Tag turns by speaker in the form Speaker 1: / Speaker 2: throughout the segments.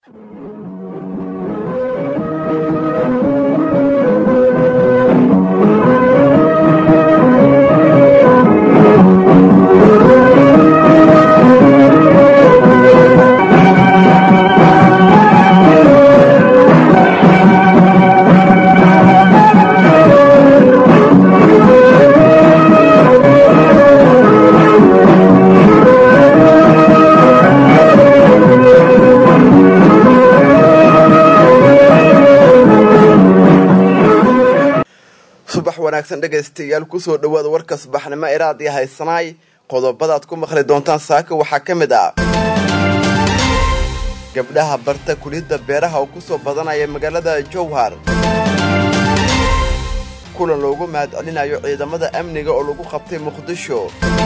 Speaker 1: wanaagsan dhageystayaal ku soo dhawaada warka subaxnimo ee raadiyo haysanay qodobada aad ku maqli doontaan saaka waxa kamid ah gabdhaha barta kuliyada beeraha oo ku soo badanaya magaalada Jowhar kulan loogu mahadcelinayo ciidamada amniga oo lagu qabtay Muqdisho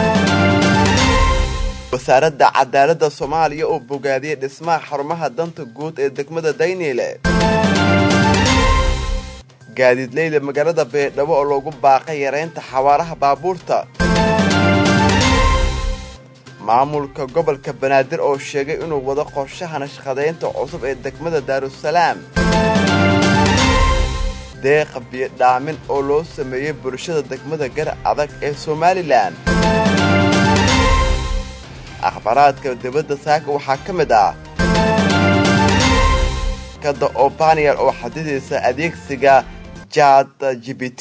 Speaker 1: wasaaradda cadaaladda Soomaaliya oo bogaadiyay dhismaha xarumaha danta guud ee degmada Daynile gaadiid leeyda magaalada Beedhabo oo loogu baaqay yareynta xawaaraha baabuurta maamulka gobolka Banaadir oo sheegay inuu wado qorshaha nashqadeynta cusub ee degmada Daarusalaam deeq biyo dhaamin oo loo sameeyay bulshada degmada gar adag ee Somaliland akhbaraadka dibadda saaka waxa kamid ah kada Opaniel oo xadidaysa adeegsiga ChatGPT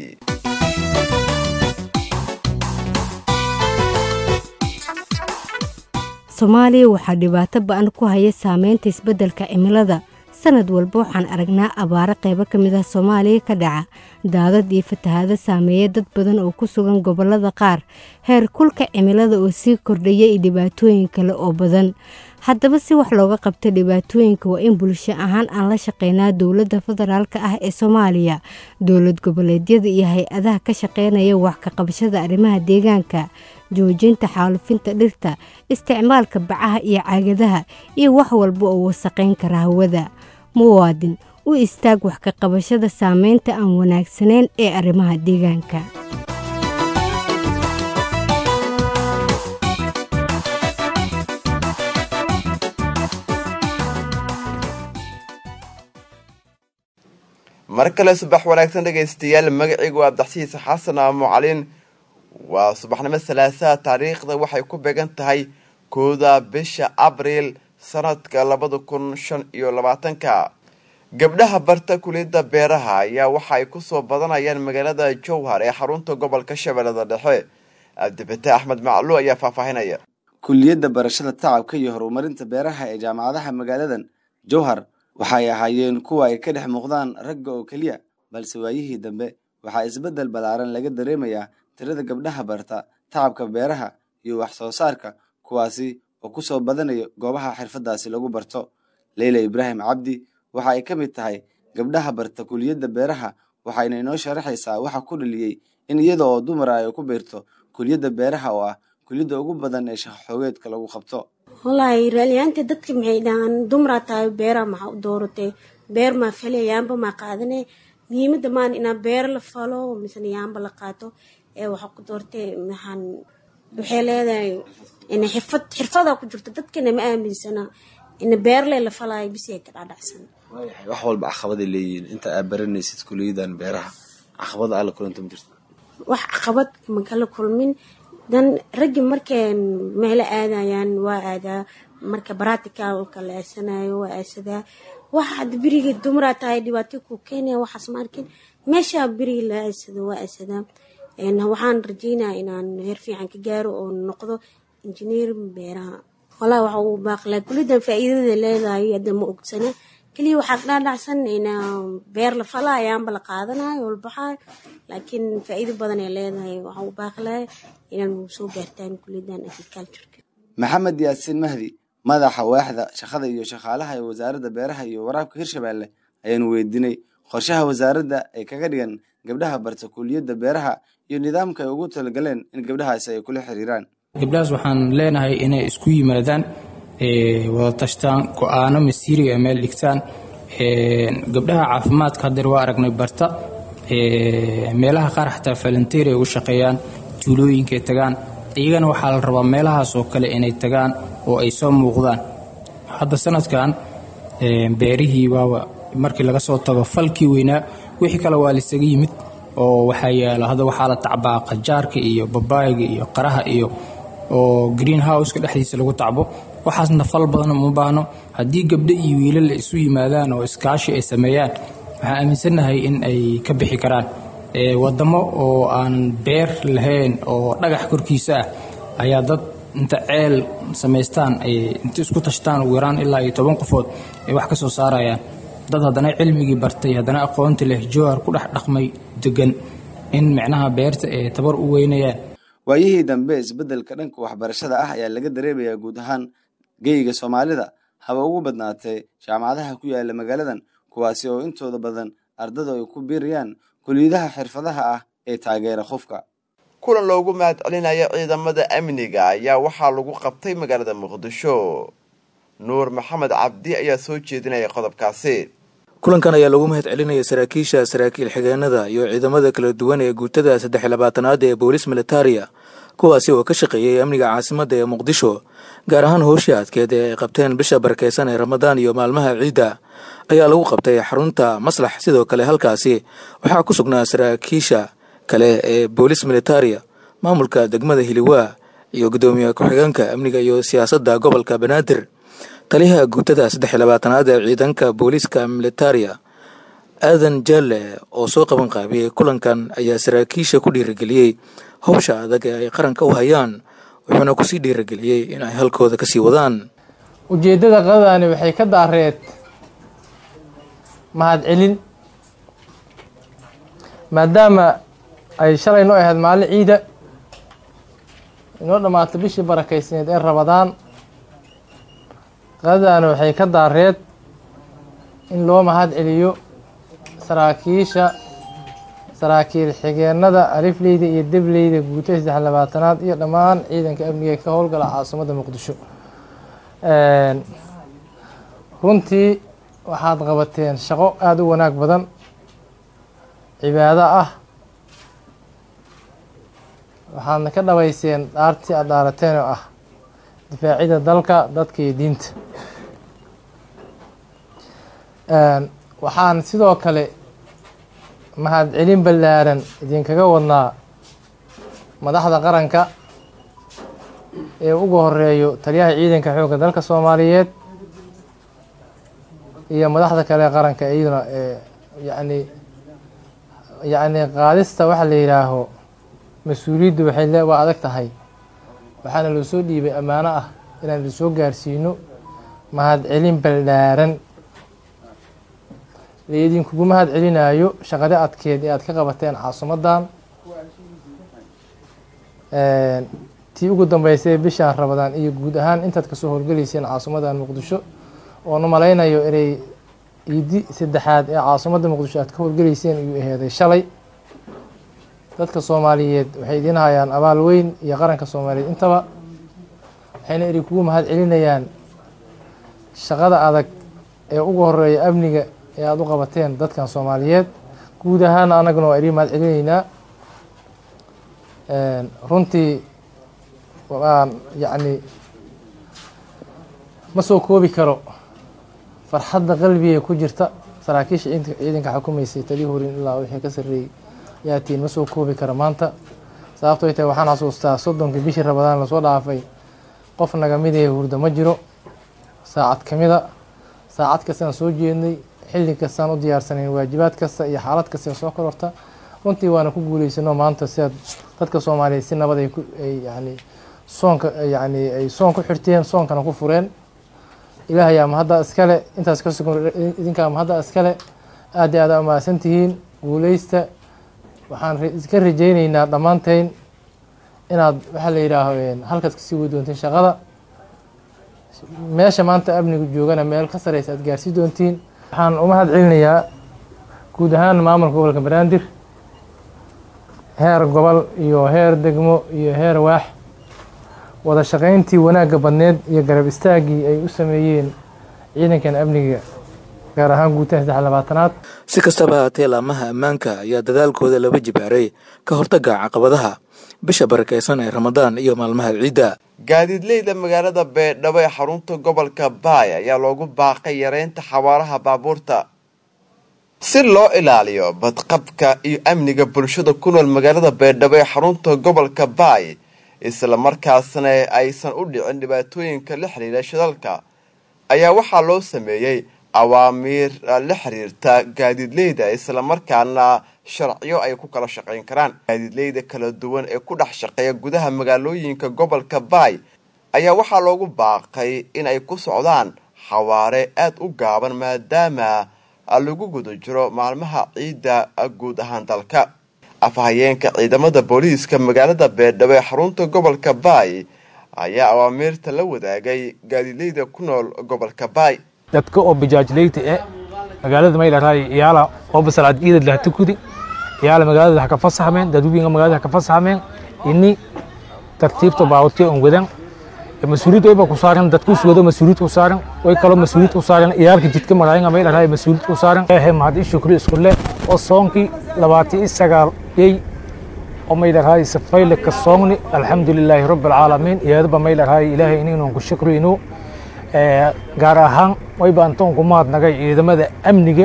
Speaker 2: Soomaaliya waxa dhibaato ba'an ku haya saameynta isbeddelka cimilada sanad walba waxaan aragnaa abaaro qaybo kamid ah Soomaaliya ka dhaca daadad iyo fatahaado saameeya dad badan oo ku sugan gobolada qaar heer kulka cimilada oo sii kordhaya iyo dhibaatooyin kale oo badan haddaba si wax looga qabto dhibaatooyinka waa in bulsho ahaan aan la shaqeynaa dawladda federaalka ah ee Soomaaliya dawlad goboleedyada iyo hay'adaha ka shaqeynaya wax ka qabashada arrimaha deegaanka joojinta xaalufinta dhirta isticmaalka bacaha iyo caagadaha iyo wax walba oo wasaqeyn kara hawada muwaadin u istaag wax ka qabashada saameynta aan wanaagsaneyn ee arrimaha deegaanka
Speaker 1: markale subax wanaagsan dhageystayaal magacaygu Abdaxsiis Xasan Mucalin waa subaxnimo salaasa taariikhda waxay ku beegan tahay 1 bisha Abriil sanadka 2025 gabdhaha barta kuliyada beeraha ayaa waxay ku soo badanayaan magaalada Jowhar ee xarunta gobolka Shabeellada Dhexe Abdibata Axmed Maclu ayaa faafahinaya
Speaker 3: kuliyada barashada tacabka iyo horumarinta beeraha ee jaamacadaha magaaladan Jowhar waxay ahaayeen kuwa ay ka dhex muuqdaan ragga oo kaliya balse waayihii dambe waxa isbedel balaaran laga dareemayaa tirada gabdhaha barta tacabka beeraha iyo wax soo saarka kuwaasi oo ku soo badanayo goobaha xirfadaasi lagu barto Leila Ibrahim Cabdi waxa ay kamid tahay gabdhaha barta kuliyada beeraha waxayna inoo sharaxaysaa waxa ku dhaliyay in iyada oo dumar ay ku beerto kuliyada beeraha oo ah kuliyada ugu badan ee shaqo xoogeedka lagu qabto
Speaker 4: wallahi raaliyaanta dadka maxay dhahan dumar tahay beeraha ma u dooratay beer ma falayaanba ma qaadanay muhiimada maan ina beer la falo misna yaanba la qaato ee waxa ku doortay maxan waxay leedahay in xirfada ku jirto dadkana ma aaminsana in beer la falay bisay ka dhacsan
Speaker 3: wax walba caqabad leeyihiin inta aad baranaysid kuliyadan beeraha caqabad ala kulantum jirto
Speaker 4: wax caqabad ma kala kulmin dan raggi markeen meel aadayaan waa aada marka practical kala aasanayo waa aasada waxa biriga dumar tahay dhibaato ku keenay waxa markin meesha biriga la aasado waa aasada waxaan rajaynayaa inaan heer fiican ka gaaro oo noqdo engineer beeraha wallahi waxa uu baaqlaa kulidan faa'iidada leedahay hadda ma ogsana kaliya waxa dhacsan in beer la falayaan bal qaadanayo walbaxa laakiin faa'iido badan ay leedahay waxa uu baaqlaa inaan soo gaartaan kulidan agriculture
Speaker 3: Maxamed Yaasin Mahdi madaxa waaxda shaqada iyo shaqaalaha ee wasaaradda beeraha iyo waraabka Hirshabeelle ayaan weydiinay qorshaha wasaaradda ay kaga dhigan gabdhaha barta kuliyada beeraha iyo nidaamka ay ugu talagaleen in gabdhahaas ay kula xiriiraan
Speaker 5: gabdhahaas waxaan leenahay inay isku yimaadaan wada tashtaan go'aano masiiri ah meel dhigtaan gabdhaha caafimaadka hadda waa aragnay barta meelaha qaar xataa volunteer ay ugu shaqeeyaan tuulooyinka ay tagaan iyagana waxaa la rabaa meelahaas oo kale inay tagaan oo ay soo muuqdaan hadda sanadkan beerihii waa markii laga soo tago falkii weynaa wixii kale waa la isaga yimid oo waxaa yaala hadda waxaa la tacbaa qajaarka iyo babaayga iyo qaraha iyo oo greenhouse-ka dhexdiisa lagu tacbo waxaasna fal badan uma baahno haddii gabdho iyo wiilal la isu yimaadaan oo iskaashi ay sameeyaan waxaan aaminsanahay in ay ka bixi karaan wadamo oo aan beer lahayn oo dhagax korkiisa ah ayaa dad inta ceel samaystaan ay inta isku tashtaan ugu yaraan ilaa 10 qofood ay wax ka soo saarayaan dad haddana cilmigii bartay haddana aqoonti leh Jowhar ku dhex dhaqmay degan in macnaha beerta ay tabar u weynayaan
Speaker 3: waayihii dambe isbeddelka dhanka waxbarashada ah ayaa laga dareemayaa guud ahaan geyga Soomaalida haba ugu badnaatay jaamacadaha ku yaala magaaladan kuwaasi oo intooda badan ardaydu ay ku biiriyaan kulliyadaha xirfadaha ah ee taageera qofka
Speaker 1: kulan loogu mahad celinaya ciidamada amniga ayaa waxaa lagu qabtay magaalada Muqdisho Nuur Maxamed Cabdi ayaa soo jeedinaya qodobkaasi
Speaker 6: kulankan ayaa lagu mahad celinaya saraakiil xigeenada iyo ciidamada kala duwan ee guutada 23aad ee boolis militaria kuwaasi oo ka shaqeeyay amniga caasimadda ee Muqdisho gaar ahaan howsha adkeed ee ay qabteen bisha barakeysan ee Ramadaan iyo maalmaha ciida ayaa lagu qabtay xarunta Maslax sidoo kale halkaasi waxaa ku sugnaa saraakiisha kale ee boolis militaria maamulka degmada Hiliwaa iyo gudoomiyaha ku-xigeenka amniga iyo siyaasadda gobolka Banaadir taliyaha guutada 23aad ee ciidanka booliska militaria Aadan Jalle oo soo qaban qaabiyay kulankan ayaa saraakiisha ku dhiirigeliyay howsha adag ee ay qaranka u hayaan wuxuuna ku sii dhiirigeliyay in ay halkooda ka sii wadaan
Speaker 7: ujeedada qadani waxay ka daareed mahad celin maadaama ay shalay noo ahayd maalin ciida inoo dhammaatay bishii barakeysaneed ee Ramadaan qadani waxay ka daareed in loo mahad celiyo saraakiil xigeenada alifleyda iyo debleyda guutada 23aad iyo dhammaan ciidanka amniga ka howlgala caasimadda Muqdisho runtii waxaad qabateen shaqo aad u wanaag badan cibaado ah waxaadna ka dhawayseen dhaartii aad dhaarateen oo ah difaacida dalka dadka iyo diinta waxaan sidoo kale mahad celin ballaaran idinkaga wadnaa madaxda qaranka ee ugu horeeyo taliyaha ciidanka xoogga dalka Soomaaliyeed iyo madaxda kale qaranka iyaduna yacni qaadista waxa la yiraaho mas'uuliyaddu waxay waa adag tahay waxaana loo soo dhiibay ammaano ah inaan la soo gaarsiino mahad celin ballaaran idinkugu mahad celinayo shaqada adkeed ee aad ka qabateen caasimadan tii ugu dambeysay bishan Ramadaan iyo guud ahaan intaad ka soo howlgalayseen caasimadan Muqdisho oo malaynayo inay iidi saddexaad ee caasimadda Muqdisho aad ka howlgalayseen iyo aheeday shalay dadka Soomaaliyeed waxay idin hayaan abaal weyn iyo qaranka Soomaaliyeed intaba waxayna idinkugu mahad celinayaan shaqada adag ee ugu horeeya amniga ee aad u qabateen dadkan Soomaaliyeed guud ahaan anaguna waa idin mahad celinaynaa runtii waan yacni ma soo koobi karo farxadda qalbiga ku jirta saraakiisha ciidanka xukuumaysay taliya horin ilaa wixii ka sarreeyay yaatiin ma soo koobi karo maanta sababtoo ay tahay waxaan xasuustaa 30 bishii Ramadaan la soo dhaafay qof naga mid ah hurdo ma jiro saacad kamida saacad kastaan soo jeednay xilli kastaan u diyaarsanay waajibaad kasta iyo xaalad kasta soo kororta runtii waana ku guuleysano maanta si dadka Soomaaliyeed si nabad ay yani soonka yani ay soon ku xirteen soonkana ku fureen ilaahay ama hadda iskale intaas ka sugan idinka ama hadda iskale aad iyo aad u mahadsantihiin guuleysta waxaan iska rajaynaynaa dhammaanteen inaad waxa la yiraaho halkaas ka sii wadi doontiin shaqada meesha maanta amnigu joogana meel ka sareysa aad gaarsiin doontiin waxaan u mahad celinayaa guud ahaan maamulka gobolka Banaadir heer gobol iyo heer degmo iyo heer waax wada shaqayntii wanaagga badneed iyo garab istaagii ay u sameeyeen ciidankan amniga gaar ahaan guutaha 23aad.
Speaker 6: Si kastaba haatee laamaha ammaanka ayaa dadaalkooda laba jibaaray ka hortagga caqabadaha bisha barakeysan ee Ramadaan iyo maalmaha ciida.
Speaker 1: gaadiidleyda magaalada Beedhabo ee xarunta gobolka Baay ayaa loogu baaqay yareynta xawaaraha baabuurta si loo ilaaliyo badqabka iyo amniga bulshada ku nool magaalada Beedhabo ee xarunta gobolka Baay isla markaasna aysan u dhicin dhibaatooyinka la xiriira shidalka ayaa waxaa loo sameeyay awaamiir la xiriirta gaadiidleyda isla markaana sharciyo ay ku kala shaqeyn karaan gaadiidleyda kala duwan ee ku dhex shaqeeya gudaha magaalooyinka gobolka Baay ayaa waxaa loogu baaqay in ay ku socdaan xawaare aad u gaaban maadaama lagu guda jiro maalmaha ciida guud ahaan dalka afhayeenka ciidamada booliiska magaalada Beedhabo ee xarunta gobolka Baay ayaa awaamiirta la wadaagay gaadiidleyda ku nool gobolka Baay
Speaker 7: dadka oo bajaajleyda ee magaalada Maylaray iyala oo basalaad ciidad la tukudi iyala magaalada ka fasaxmeen dadweynaha magaalada ka fasaxmeen inni tartiibta baawti oo wadan mas'uuliyad ay ku saaran dadku soo mas'uuliyad ku saaran way kala mas'uuliyad ku saaran iyalka jidka marayna Maylaray mas'uuliyad ku saaran ee mahad shukri isku leh oo soonkii 29 ay oo Maylaray safayl ka soomni alxamdulilaahi rabbil caalamiin iyadaba Maylaray ilaahay inuu ku shukriino gaar ahaan way baantoon ku maadnagay ciidamada amniga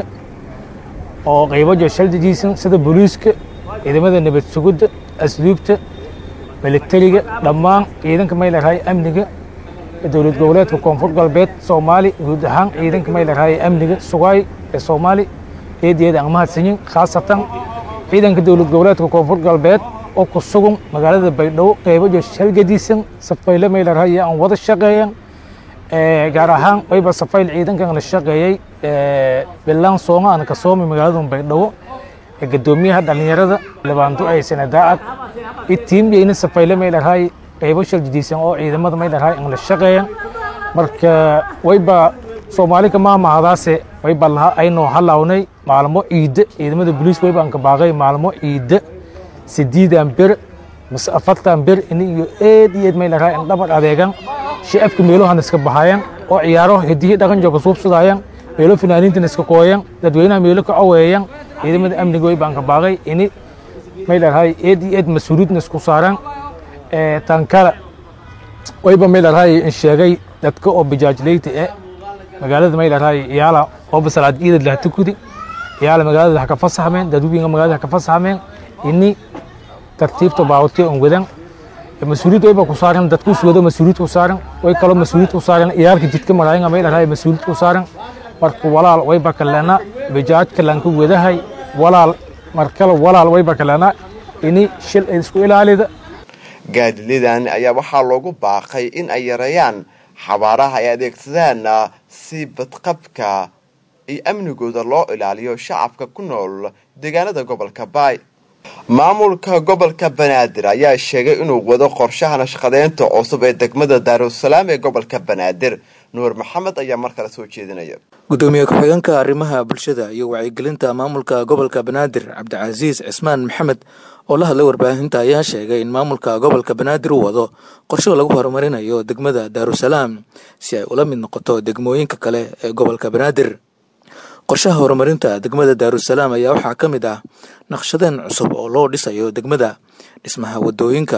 Speaker 7: oo qaybaha shaldigiisan sida booliiska ciidamada nabad sugidda asluubta militariga dhammaan ciidanka Maylaray amniga dawlad goboleedka koonfur galbeed Soomaali guud ahaan ciidanka Maylaray amniga sugay ee Soomaali eedeeda aan mahadsanyin khaasatan ciidanka dawlad goboleedka koonfur galbeed oo ku sugan magaalada Baydhabo qaybaha shaldigiisan safayla Maylaray aan wada shaqeeyaan gaar ahaan wayba safayl ciidankan la shaqeeyay bilaan Soomaaliya aan ka soomay magaalada Baydhabo ee gadoomiyaha dhalinyarada labaantu ay sanadaad tiimyayna safayla Maylaray qaybo shaldiisan oo ciidamada Maylaray aan la shaqeeyaan marka wayba Soomaaliga maamahadaase wayba laha ayno halawnay maalmo ciida ciidamada booliiska wayba aan ka baaqay maalmo ciida 8 bir mas afartan bir iyo eed Maylaray aan dhabar adeegan shacabka meelahan iska baxayaan oo ciyaaro hidii dhaqan jooga suubsadayaan meelo finaaniinta iska qooyaan dadweynaha meelo ka caweeyaan ciidamada amniga way baan ka baaqay in Maylaray eed mas'uuliyadna isku saaran tan kale wayba Maylaray in sheegay dadka oo bajaajleyda ee magaalada Maylaray iyala oo basalaad ciidad la tukudi iyala magaalada ka fasaxmeen dadweynaha magaalada ka fasaxmeen in tartiibta baawti oo wadan mas'uuliyad ay ku saaran dadku soo mas'uuliyad ku saaran way kala mas'uuliyad ku saaran iyalka jidka marayna Maylaray mas'uuliyad ku saaran marka walaal way bakalana bajaajka lanku wadahay walaal markala walaal way bakalana ini shil isku ilaalida
Speaker 1: gaadiidledan ayaa waxaa loogu baaqay in ay yareeyaan xawaaraha ay adeegsadaan si badqabka iyo amnigooda loo ilaaliyo shacabka ku nool deegaanada gobolka Baay maamulka gobolka Banaadir ayaa sheegay inuu wado qorshaha nashqadeynta cusub ee degmada Daarusalaam ee gobolka Banaadir Nuur Maxamed ayaa markale soo jeedinaya
Speaker 6: gudoomiye ku-xigeenka arrimaha bulshada iyo wacyigelinta maamulka gobolka Banaadir Cabdicasiis Cismaan Maxamed oo la hadlay warbaahinta ayaa sheegay in maamulka gobolka Banaadir uu wado qorshe lagu horumarinayo degmada Daarusalaam si ay ula mid noqoto degmooyinka kale ee gobolka Banaadir qorshaha horumarinta degmada Daarusalaam ayaa waxaa ka mid ah naqshadeen cusub oo loo dhisayo degmada dhismaha wadooyinka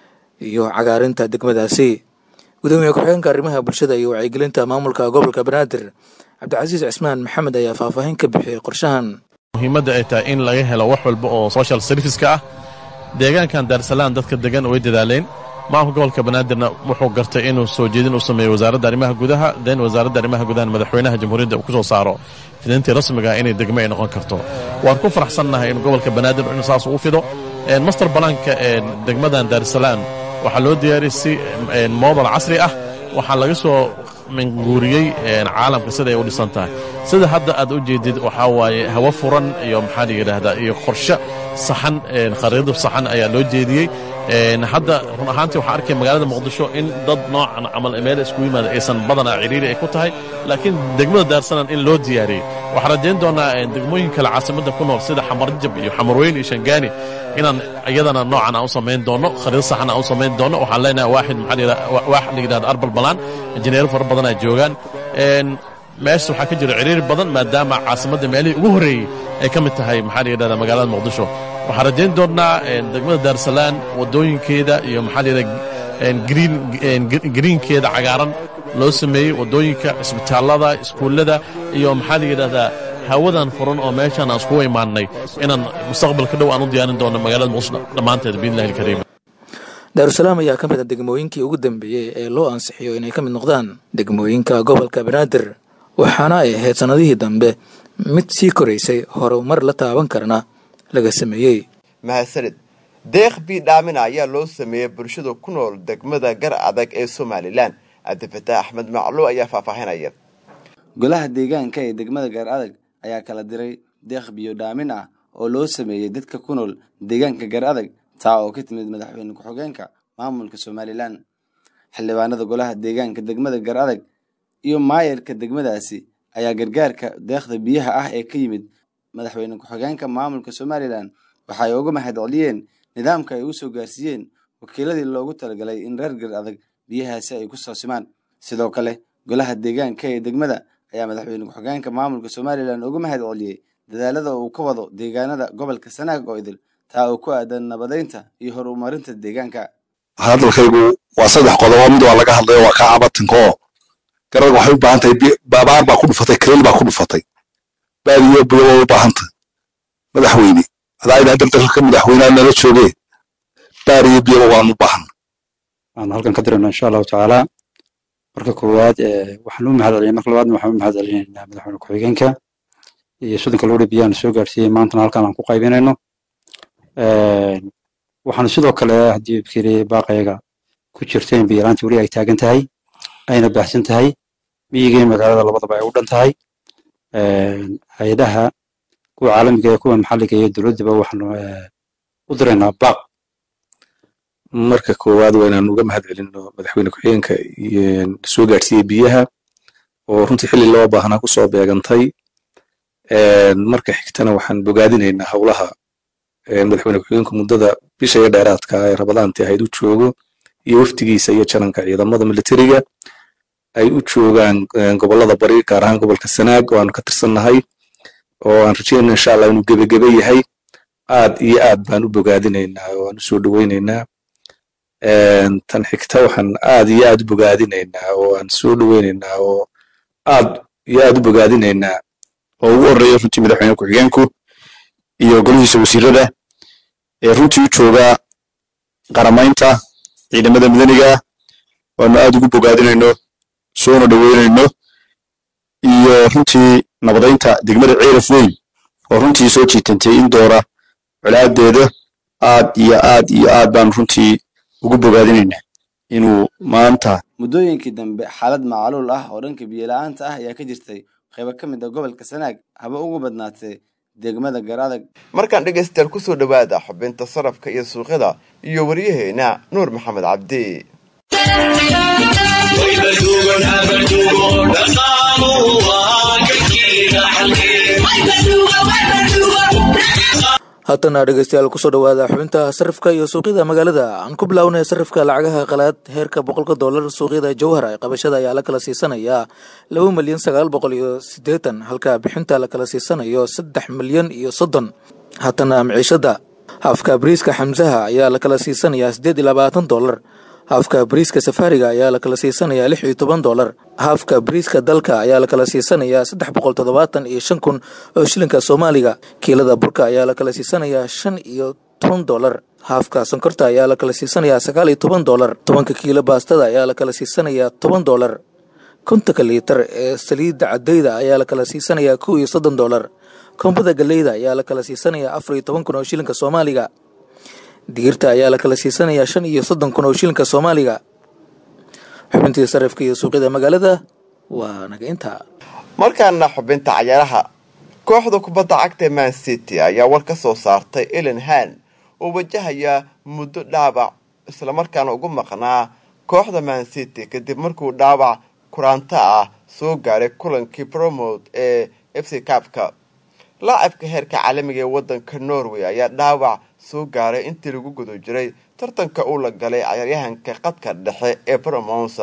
Speaker 6: iyo cagaarinta degmadaasi gudoomiye ku-xigeenka arrimaha bulshada iyo wacyigelinta maamulka gobolka Banaadir Cabdicasiis Cismaan Maxamed ayaa faahfaahin ka bixiyay qorshahan
Speaker 8: muhiimadda ay tahay in laga helo wax walba oo social service ka ah deegaankan Daarusalaam dadka degan way dadaaleen maamulka gobolka Banaadirna wuxuu gartay inuu soo jeedin u sameeyo wasaaradda arrimaha gudaha wasaaradda arrimaha gudaha madaxweynaha jamhuuriyadda uu ku soo saaro fidintii rasmiga inay degmo ay noqon karto waan ku faraxsanahay in gobolka Banaadir inuu saas u fido master plan-ka degmadan Daarusalaam waxa loo diyaariyay si model casri ah waxa laga soo minguuriyay caalamka sida ay u dhisan tahay sida hadda aad u jeedid waxa waaye hawo furan iyo maxaa yiraahdaa iyo qorshe saxan khariidad saxan ayaa loo jeediyay hadda run ahaantii waxa arkay magaalada Muqdisho in dad noocan amal meel isku yimaada aysan badana ciriiri ay ku tahay laakiin degmada Daarusalaam in loo diyaariyay waxa rajayn doonaa degmooyin kale caasimada ku nool sida Xamarjab iyo Xamarweyn iyo Shangaani inaan iyadana noocan aan u sameyn doono khariidad saxan aan u sameyn doono waxaan leenahay waaxid maxaa yiraahdaa arbal balan injineer far badan ay joogan meesha waxaa ka jira ciriir badan maadaama caasimadda meelihii ugu horreeyey ay ka mid tahay maxaa la yidhahdaa magaalada muqdisho waxaan rajayn doonnaa degmada daarsalaan waddooyinkeeda iyo maxaa la yidhahdaa greenkeeda cagaaran loo sameeyey waddooyinka cisbitaallada iskuullada iyo maxaa la yidhahdaa hawadan furan oo meeshaan aan iskugu imaannay inaan mustaqbalka dhow aan u diyaarin doonno magaalada muqdisho dhammaanteed biidnillahi alkariim
Speaker 6: daarusalaam ayaa ka mid ah degmooyinkii ugu dambeeyey ee loo ansixiyo inay ka mid noqdaan degmooyinka gobolka banaadir waxaana ay ahayd sannadihii dambe mid sii koraysay horumar la taaban karna laga sameeyey
Speaker 1: mahadsanid deeq biidhaamina ayaa loo sameeyey bulshada ku nool degmada gar adag ee somalilan cabdifataax axmed macluw ayaa faahfaahinaya
Speaker 3: golaha deegaanka ee degmada gar adag ayaa kala diray deeq biyo dhaamin ah oo loo sameeyey dadka ku nool deegaanka gar adag taa oo ka timid madaxweyne ku-xigeenka maamulka somalilan xildhibaanada golaha deegaanka degmada gar adag iyo maayarka degmadaasi ayaa gargaarka deeqda biyaha ah ee ka yimid madaxweyne ku-xigeenka maamulka somalilan waxay uga mahadceliyeen nidaamka ay u soo gaarsiiyeen wakiiladii loogu talagalay in reer gar adag biyahaasi ay ku soo simaan sidoo kale golaha deegaanka ee degmada ayaa madaxweyne ku-xigeenka maamulka somalilan uga mahadceliyey dadaalada uu ka wado deegaanada gobolka sanaag oo idil taa oo ku aadan nabadeynta iyo horumarinta deegaanka
Speaker 9: hadalkaygu waa 3 qodob mid waa laga hadlayo waa ka cabatanko garad waxay u baahan tahay baabaar baa ku dhufatay kreel baa ku dhufatay baadiyo biyo u baahan tahay madaxweyne adaa dalka madaxweynaha nala joogay baariyo biyo waan u baahan
Speaker 10: aan halkan ka dirayno insha Allah taala marka koowaad waxaan u mahadcelinayaa marka labaad waxaan u mahadcelinayaa madaxweyne ku-xigeenka iyo sidoo kale biyaan soo gaarsiiyay maanta halkan aan ku qaybinayno waxaan sidoo kale hadii fikirey baaqayga ku jirteen biyaanta wali ay taagan tahay ayna baaxsan tahay miyiga magaalada labadaba ay u dhan tahay hay'adaha kuwa caalamiga iyo kuwa maxalliga iyo dawladda waxaan u direynaa baaq
Speaker 9: marka koowaad waa inaan uga mahadcelino madaxweyne ku-xigeenka soo gaarsiiyay biyaha oo runtii xilli loo baahnaa ku soo beegantay marka xigtana waxaan bogaadinaynaa howlaha madaxweyne ku-xigeenku muddada bisha iyo dheeraadka ay rabadaantii ahayd u joogo iyo waftigiisa iyo jaranka ciidamada militariga ay u joogaan gobolada bari gaar ahaan gobolka sanaag oo aan ka tirsannahay oo aan rajeynaa insha Allah inuu gebagebe yahay aad iyo aad baan u bogaadinaynaa oo aan u soo dhaweynaynaa tan xigta waxaan aad iyo aad u bogaadinaynaa oo aan soo dhaweynaynaa oo aad iyo aad u bogaadinaynaa oo ugu horeeya runtii madaxweyne ku-xigeenku iyo golihiisa wasiirada ee runtii u jooga qaramaynta ciidamada madaniga waanu aad ugu bogaadinayno soona dhaweynayno iyo runtii nabadeynta degmada ceelaf weyn oo runtii soo jiitantay in doora colaadeeda aad iyo aad baan runtii ugu bogaadinaynaa inuu maanta
Speaker 3: muddooyinkii dambe xaalad macaluul ah oo dhanka biyo la'aanta ah ayaa ka jirtay qaybo ka mid ah gobolka sanaag haba ugu badnaatay degmada gar adag
Speaker 1: markaan dhegaystayaal kusoo dhawaada xubinta sarafka iyo suuqyada iyo waryaheena nuur maxamed cabdi
Speaker 6: haddana dhegeystayaal kusoo dhawaada xubinta sarifka iyo suuqyada magaalada aan ku bilownay sarifka lacagaha qalaad heerka $100 suuqyada jawhar ee qabashada ayaa la kala siisanayaa 2,980 halka bixinta la kala siisanayo 3,030,000 haddana maciishada hafka bariiska xamsaha ayaa la kala siisanayaa $28 hafka bariiska safaariga ayaa la kala siisanayaa $16 hafka bariiska dalka ayaa la kala siisanayaa 375,000 oo shilinka Soomaaliga kiilada burka ayaa la kala siisanayaa $15 hafka sonkorta ayaa la kala siisanayaa $19 tobanka kiilo baastada ayaa la kala siisanayaa $10 kontonka liitar ee saliidda cadayda ayaa la kala siisanayaa $30 kombada galeyda ayaa la kala siisanayaa 14,000 oo shilinka Soomaaliga digirta ayaa la kala siisanayaa 35,000 oo shilinka Soomaaliga xubintii sarifka iyo suuqyada magaalada waa naga intaa
Speaker 1: markaana xubinta cayaaraha kooxda kubadda cagta Man City ayaa war ka soo saartay Ellen Han oo wajahaya muddo dhaawac isla markaana ugu maqnaa kooxda Man City kadib markuu dhaawac kuraanta ah soo gaaray kulankii promote ee FC Cup-ka laacibka heerka caalamiga ee wadanka Norway ayaa dhaawac soo gaaray intii lagu gudo jiray tartanka uu la galay ciyaaryahanka qadka dhexe ee Promosa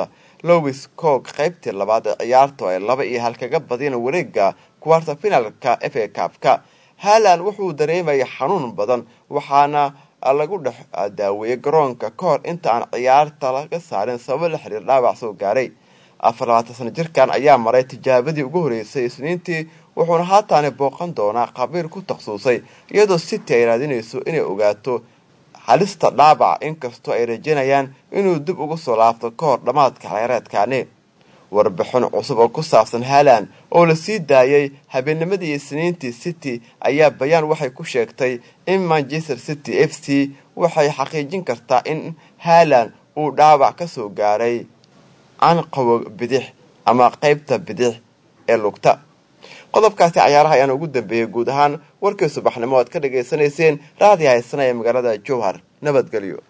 Speaker 1: Louis Cook qaybtii labaad ee ciyaarta ay 2-1 kaga badiyeen wareegga quarter finalka FA Cup-ka. Haaland wuxuu dareemay xanuun badan waxaana lagu dhex daaweeyay garoonka kahor inta aan ciyaarta laga saarin sabab la xiriir dhaawac soo gaaray. 24 sano jirkan ayaa maray tijaabadii ugu horeysay Isniintii wuxuuna haatan booqan doonaa khabiir ku takhasusay iyadoo City ay raadinayso inay ogaato halista dhaawac inkastoo ay rajeynayaan inuu dib ugu soo laabto kahor dhamaadka xilciyaareedkani. warbixin cusub oo ku saabsan Haaland oo la sii daayay habeennimadii Isniintii City ayaa bayaan waxay ku sheegtay in Manchester City FC waxay xaqiijin kartaa in Haaland uu dhaawac ka soo gaaray anqaw bidix ama qaybta bidix ee lugta. qodobkaasi ciyaaraha ayaan ugu dambeeyay guud ahaan warkii subaxnimo aad ka dhageysanayseen raadiyo haysanaya magaalada Jowhar. nabadgelyo.